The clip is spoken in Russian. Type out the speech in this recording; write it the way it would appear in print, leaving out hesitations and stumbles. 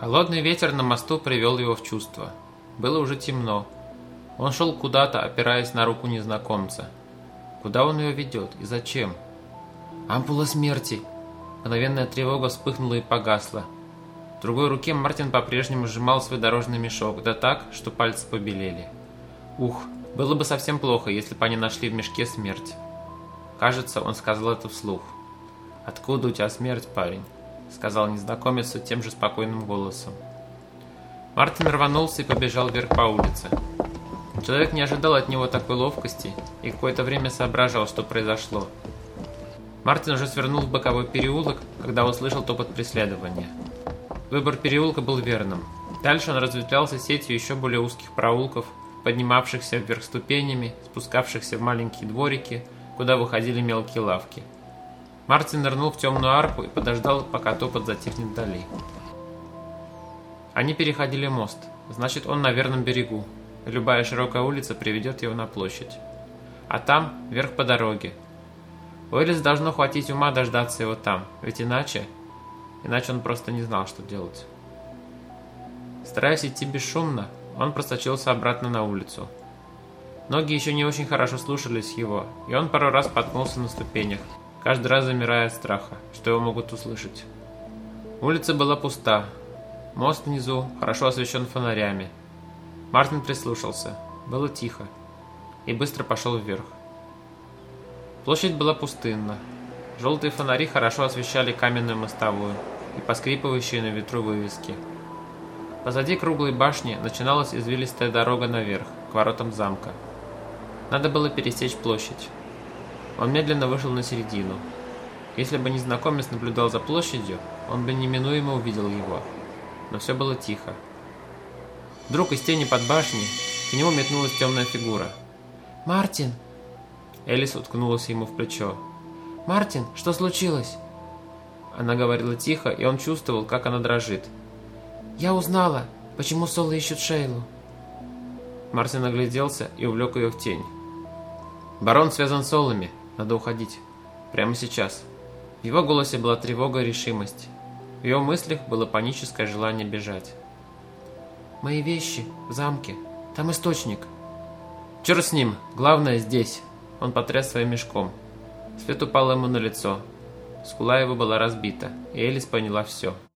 Холодный ветер на мосту привел его в чувство. Было уже темно. Он шел куда-то, опираясь на руку незнакомца. Куда он ее ведет и зачем? Ампула смерти! Мгновенная тревога вспыхнула и погасла. В другой руке Мартин по-прежнему сжимал свой дорожный мешок, да так, что пальцы побелели. Ух, было бы совсем плохо, если бы они нашли в мешке смерть. Кажется, он сказал это вслух. «Откуда у тебя смерть, парень?» — сказал незнакомец все тем же спокойным голосом. Мартин рванулся и побежал вверх по улице. Человек не ожидал от него такой ловкости и какое-то время соображал, что произошло. Мартин уже свернул в боковой переулок, когда услышал топот преследования. Выбор переулка был верным. Дальше он разветвлялся сетью еще более узких проулков, поднимавшихся вверх ступенями, спускавшихся в маленькие дворики, куда выходили мелкие лавки. Мартин нырнул в темную арку и подождал, пока топот затихнет вдали. Они переходили мост, значит, он на верном берегу. Любая широкая улица приведет его на площадь. А там, вверх по дороге. Уэллис должно хватить ума дождаться его там, ведь иначе он просто не знал, что делать. Стараясь идти бесшумно, он просочился обратно на улицу. Ноги еще не очень хорошо слушались его, и он пару раз споткнулся на ступенях, каждый раз замирая от страха, что его могут услышать. Улица была пуста. Мост внизу хорошо освещен фонарями. Мартин прислушался. Было тихо. И быстро пошел вверх. Площадь была пустынна. Желтые фонари хорошо освещали каменную мостовую и поскрипывающие на ветру вывески. Позади круглой башни начиналась извилистая дорога наверх, к воротам замка. Надо было пересечь площадь. Он медленно вышел на середину. Если бы незнакомец наблюдал за площадью, он бы неминуемо увидел его. Но все было тихо. Вдруг из тени под башней к нему метнулась темная фигура. «Мартин!» Элис уткнулась ему в плечо. «Мартин, что случилось?» Она говорила тихо, и он чувствовал, как она дрожит. «Я узнала, почему Соло ищут Шейлу». Мартин огляделся и увлек ее в тень. «Барон связан с Солами. Надо уходить. Прямо сейчас». В его голосе была тревога и решимость. В его мыслях было паническое желание бежать. «Мои вещи в замке. Там источник». «Черт с ним. Главное здесь». Он потряс своим мешком. Свет упал ему на лицо. Скула его была разбита, и Элис поняла все.